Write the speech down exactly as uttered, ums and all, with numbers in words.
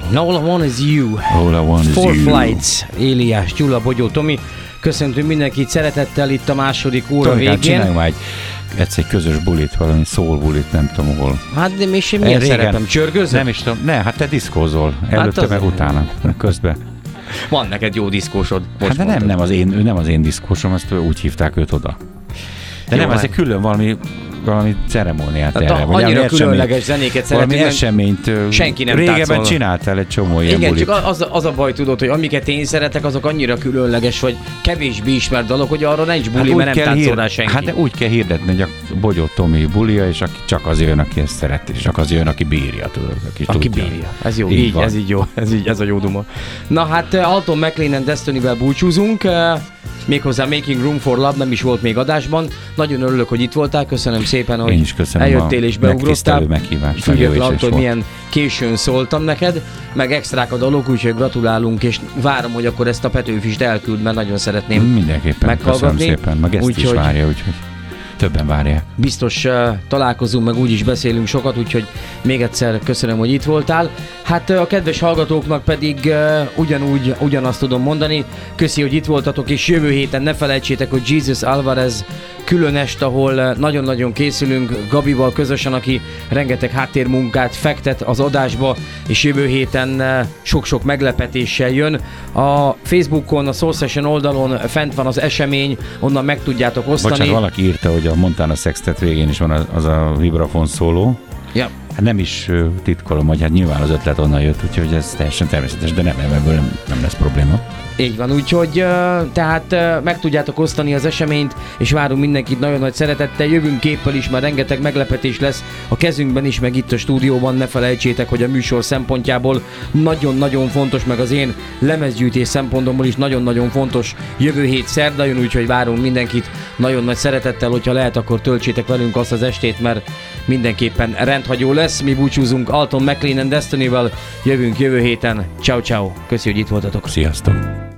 All I want is you. All I want is Four you. Flights, Éliás, Gyula, Bogyó, Tomi. Köszöntünk mindenkit szeretettel itt a második óra Tomikám, végén. csináljunk már egy, egyszer egy közös bulit, valami soul bulit, nem tudom hol. Hát de mi sem milyen szerepem, csörgözöm? Nem is tudom, ne, hát te diszkózol, előtte az- meg utána, közben. Van neked jó diszkósod. Hát de nem, nem az én, ő nem az én diszkósom, azt úgy hívták őt oda. De Jó, nem, ez hát. egy külön valami, valami ceremóniát Hát erre. a- vagy annyira valami különleges eseményt- zenéket Valami szeretünk. eseményt ö, senki nem régebben táncol. csináltál egy csomó ilyen Igen, bulit. csak az, az a baj, tudod, hogy amiket én szeretek, azok annyira különleges, vagy kevésbé ismert dolog, hogy arra nincs buli, úgy mert nem kell táncol hír- rá senki. Hát de úgy kell hirdetni, hogy a Bogyó Tomi bulia, és aki csak az jön, aki ezt szereti, és csak az jön, aki bírja, tudod, aki, Aki tudja. bírja. Ez jó, Így így, van. ez így jó, ez így, ez a jó duma. Na hát uh, Alton McLean and Destiny-vel búcsúzunk, uh, méghozzá Making Room for Love nem is volt még adásban. Nagyon örülök, hogy itt voltál, köszönöm szépen, hogy Én is köszönöm eljöttél a és beugrottál. megtisztelő meghívást. Nagyon jó Függetlenül is attól, hogy volt. milyen későn szóltam neked, meg extrák a dolog, úgyhogy gratulálunk, és várom, hogy akkor ezt a Petőfist elküld, mert nagyon szeretném. Mindenképpen, meghallgatni. köszönöm szépen, meg ezt Úgyhogy- is várja, úgyhogy többen várják. Biztos uh, találkozunk, meg úgyis beszélünk sokat, úgyhogy még egyszer köszönöm, hogy itt voltál. Hát uh, a kedves hallgatóknak pedig uh, ugyanúgy, ugyanazt tudom mondani. Köszi, hogy itt voltatok, és jövő héten ne felejtsétek, hogy Jesus Alvarez külön est, ahol uh, nagyon-nagyon készülünk Gabival közösen, aki rengeteg háttérmunkát fektet az adásba, és jövő héten uh, sok-sok meglepetéssel jön. A Facebookon, a Soul Session oldalon fent van az esemény, onnan meg tudjátok osztani. Bocsánat, valaki írta, hogy a Montana Sextet végén is van az, az a vibrafon szóló. Ja. Hát nem is ö, titkolom, hogy hát nyilván az ötlet onnan jött, úgyhogy ez teljesen természetes, de nem, ebből nem, nem lesz probléma. Így van, úgyhogy uh, tehát uh, meg tudjátok osztani az eseményt, és várunk mindenkit nagyon nagy szeretettel. Jövünk képpel is, mert rengeteg meglepetés lesz a kezünkben is, meg itt a stúdióban. Ne felejtsétek, hogy a műsor szempontjából nagyon-nagyon fontos, meg az én lemezgyűjtés szempontomból is nagyon-nagyon fontos. Jövő hét szerda jön, úgyhogy várunk mindenkit nagyon nagy szeretettel, hogyha lehet, akkor töltsétek velünk azt az estét, mert mindenképpen rendhagyó lesz. Mi búcsúzunk Alton McLean and Destiny-vel, jövünk jövő héten. Ciao, ciao. Köszi, hogy itt voltatok. Sziasztok!